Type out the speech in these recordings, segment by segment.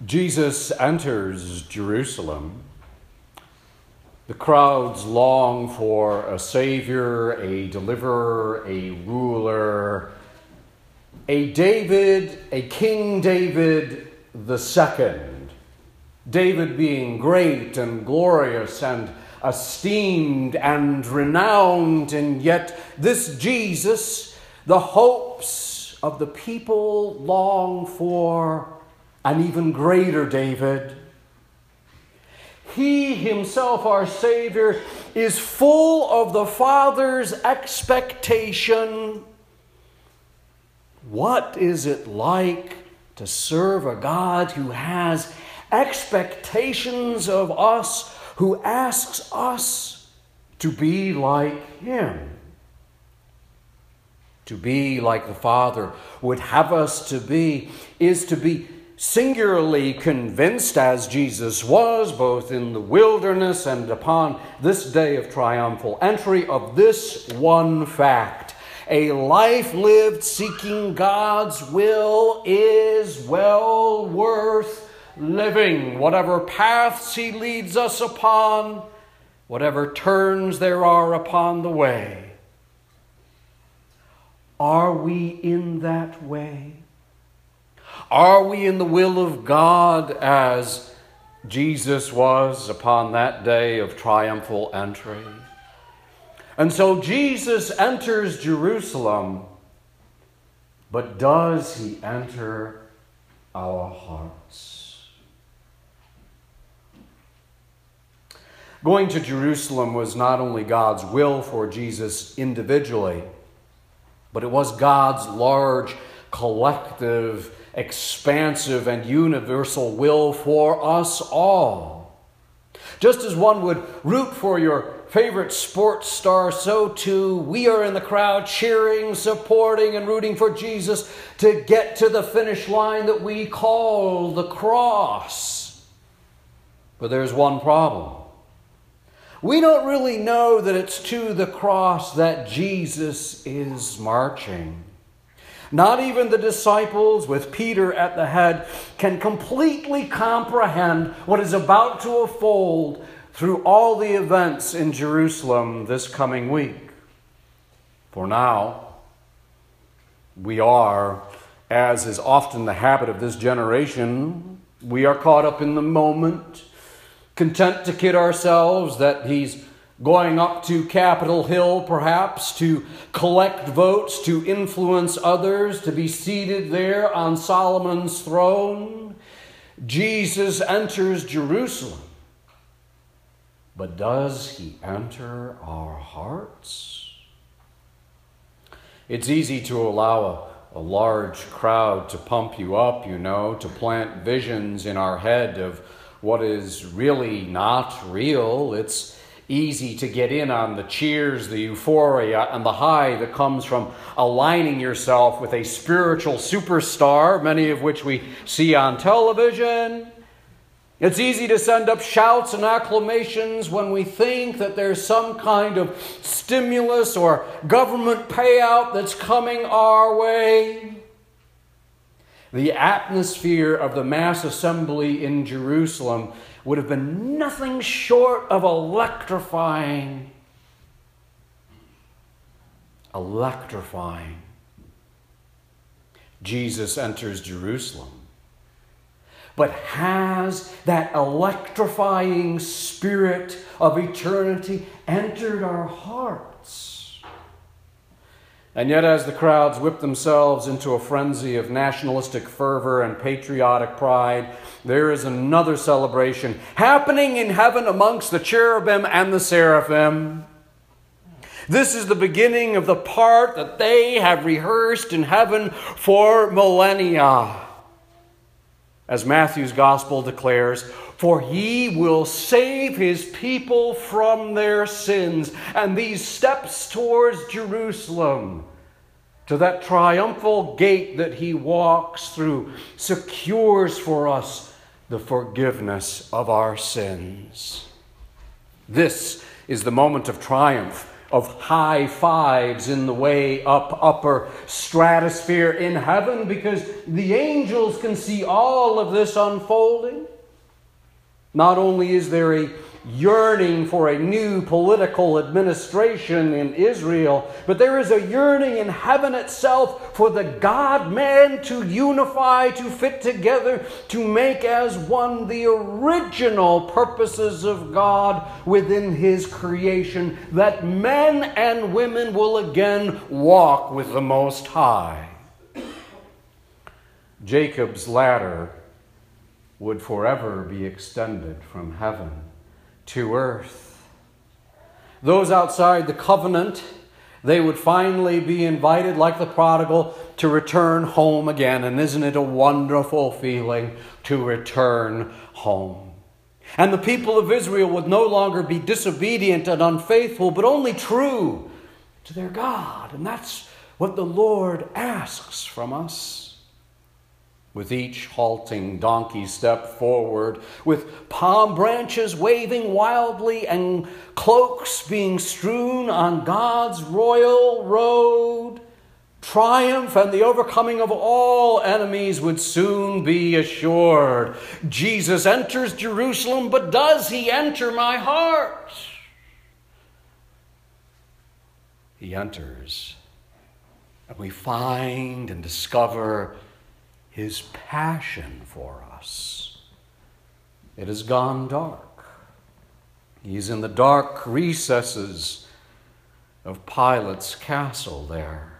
Jesus enters Jerusalem. The crowds long for a Savior, a deliverer, a ruler, a King David the second. David being great and glorious and esteemed and renowned, and yet this Jesus, the hopes of the people long for an even greater David. He himself, our Savior, is full of the Father's expectation. What is it like to serve a God who has expectations of us, who asks us to be like Him? To be like the Father would have us to be, is to be singularly convinced, as Jesus was, both in the wilderness and upon this day of triumphal entry, of this one fact: a life lived seeking God's will is well worth living. Whatever paths He leads us upon, whatever turns there are upon the way. Are we in that way? Are we in the will of God as Jesus was upon that day of triumphal entry? And so Jesus enters Jerusalem, but does He enter our hearts? Going to Jerusalem was not only God's will for Jesus individually, but it was God's large, collective, expansive, and universal will for us all. Just as one would root for your favorite sports star, so too we are in the crowd cheering, supporting, and rooting for Jesus to get to the finish line that we call the cross. But there's one problem. We don't really know that it's to the cross that Jesus is marching. Not even the disciples, with Peter at the head, can completely comprehend what is about to unfold through all the events in Jerusalem this coming week. For now, we are, as is often the habit of this generation, we are caught up in the moment, content to kid ourselves that He's going up to Capitol Hill, perhaps, to collect votes, to influence others, to be seated there on Solomon's throne. Jesus enters Jerusalem. But does He enter our hearts? It's easy to allow a large crowd to pump you up, to plant visions in our head of what is really not real. It's easy to get in on the cheers, the euphoria, and the high that comes from aligning yourself with a spiritual superstar, many of which we see on television. It's easy to send up shouts and acclamations when we think that there's some kind of stimulus or government payout that's coming our way. The atmosphere of the mass assembly in Jerusalem would have been nothing short of electrifying. Electrifying. Jesus enters Jerusalem, but has that electrifying spirit of eternity entered our hearts? And yet, as the crowds whip themselves into a frenzy of nationalistic fervor and patriotic pride, there is another celebration happening in heaven amongst the cherubim and the seraphim. This is the beginning of the part that they have rehearsed in heaven for millennia. As Matthew's gospel declares, for He will save His people from their sins. And these steps towards Jerusalem, to that triumphal gate that He walks through, secures for us the forgiveness of our sins. This is the moment of triumph of high fives in the way up upper stratosphere in heaven, because the angels can see all of this unfolding. Not only is there a yearning for a new political administration in Israel, but there is a yearning in heaven itself for the God-man to unify, to fit together, to make as one the original purposes of God within His creation, that men and women will again walk with the Most High. Jacob's ladder would forever be extended from heaven to earth. Those outside the covenant, they would finally be invited, like the prodigal, to return home again. And isn't it a wonderful feeling to return home? And the people of Israel would no longer be disobedient and unfaithful, but only true to their God. And that's what the Lord asks from us. With each halting donkey step forward, with palm branches waving wildly and cloaks being strewn on God's royal road, triumph and the overcoming of all enemies would soon be assured. Jesus enters Jerusalem, but does He enter my heart? He enters, and we find and discover His passion for us. It has gone dark. He's in the dark recesses of Pilate's castle there.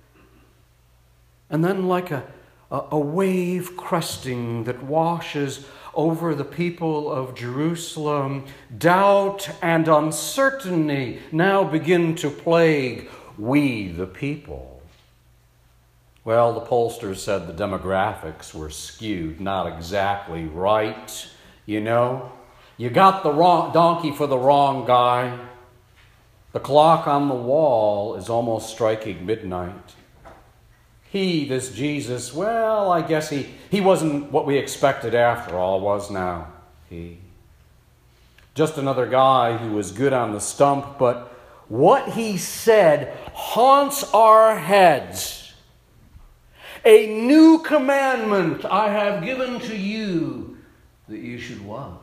And then, like a wave cresting that washes over the people of Jerusalem, doubt and uncertainty now begin to plague we, the people. Well, the pollsters said the demographics were skewed, not exactly right. You know, you got the wrong donkey for the wrong guy. The clock on the wall is almost striking midnight. This Jesus, well, I guess he wasn't what we expected after all, was now he? Just another guy who was good on the stump, but what he said haunts our heads. A new commandment I have given to you, that you should what?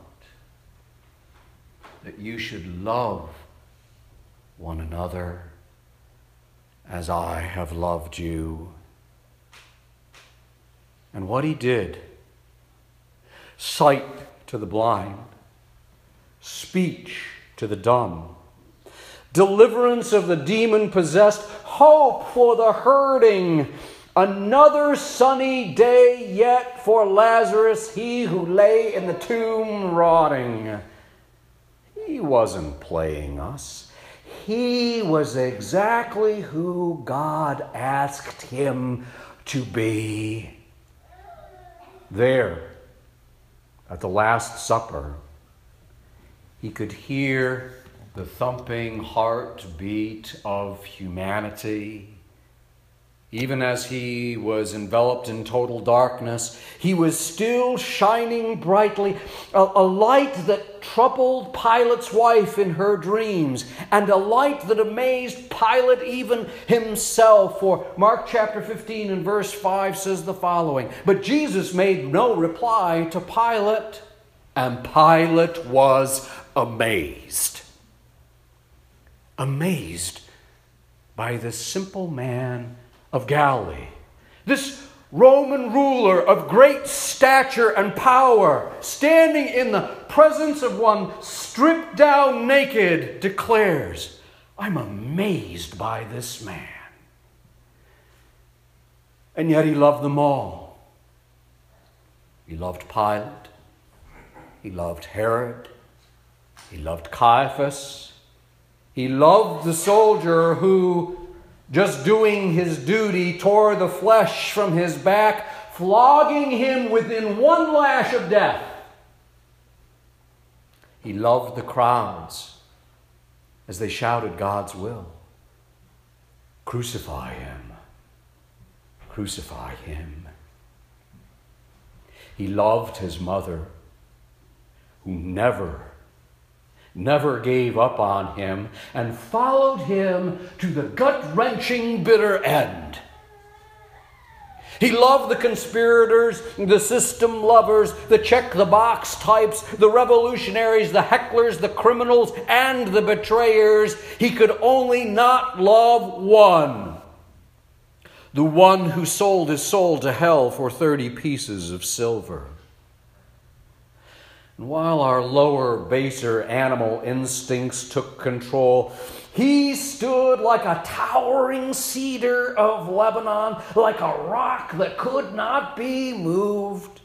That you should love one another as I have loved you. And what He did, sight to the blind, speech to the dumb, deliverance of the demon-possessed, hope for the hurting, another sunny day yet for Lazarus, he who lay in the tomb rotting. He wasn't playing us. He was exactly who God asked Him to be. There, at the Last Supper, He could hear the thumping heartbeat of humanity. Even as He was enveloped in total darkness, He was still shining brightly, a light that troubled Pilate's wife in her dreams, and a light that amazed Pilate even himself. For Mark chapter 15 and verse 5 says the following: "But Jesus made no reply to Pilate, and Pilate was amazed." Amazed by this simple man of Galilee, this Roman ruler of great stature and power, standing in the presence of one stripped down naked, declares, "I'm amazed by this man." And yet He loved them all. He loved Pilate. He loved Herod. He loved Caiaphas. He loved the soldier who, just doing his duty, tore the flesh from his back, flogging him within one lash of death. He loved the crowds as they shouted God's will. "Crucify Him! Crucify Him!" He loved His mother, who never never gave up on him and followed him to the gut-wrenching bitter end. He loved the conspirators, the system lovers, the check-the-box types, the revolutionaries, the hecklers, the criminals, and the betrayers. He could only not love one. The one who sold his soul to hell for 30 pieces of silver. And while our lower, baser animal instincts took control, he stood like a towering cedar of Lebanon, like a rock that could not be moved.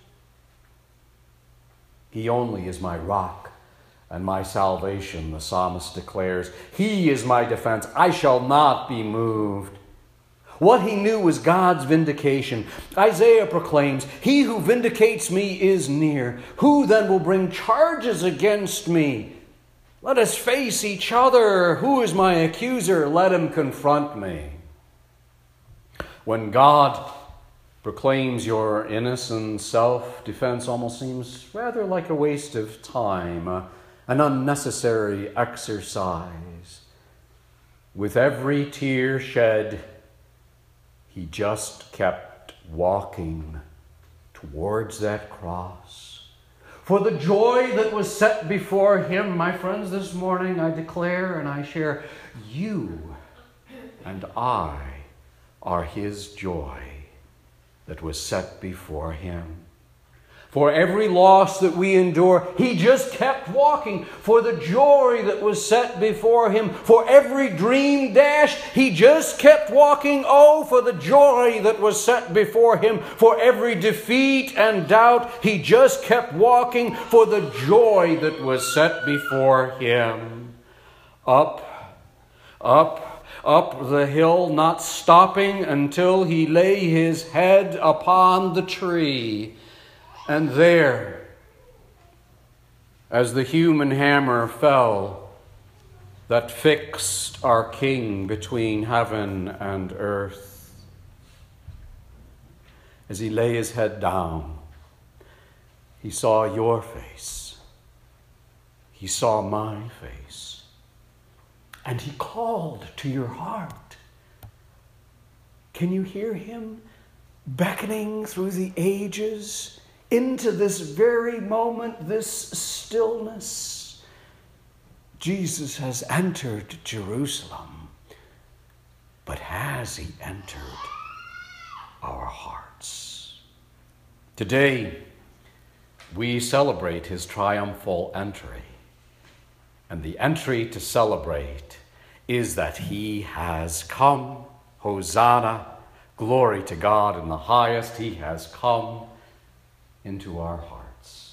He only is my rock and my salvation, the psalmist declares. He is my defense. I shall not be moved. What he knew was God's vindication. Isaiah proclaims, "He who vindicates me is near. Who then will bring charges against me? Let us face each other. Who is my accuser? Let him confront me." When God proclaims your innocence, self-defense almost seems rather like a waste of time, an unnecessary exercise. With every tear shed, he just kept walking towards that cross. For the joy that was set before him, my friends, this morning I declare and I share, you and I are his joy that was set before him. For every loss that we endure, he just kept walking. For the joy that was set before him, for every dream dashed, he just kept walking. Oh, for the joy that was set before him. For every defeat and doubt, he just kept walking. For the joy that was set before him. Up, up, up the hill, not stopping until he lay his head upon the tree. And there, as the human hammer fell that fixed our King between heaven and earth, as he lay his head down, he saw your face. He saw my face. And he called to your heart. Can you hear him beckoning through the ages into this very moment, this stillness? Jesus has entered Jerusalem, but has he entered our hearts? Today, we celebrate his triumphal entry. And the entry to celebrate is that he has come. Hosanna, glory to God in the highest. He has come into our hearts.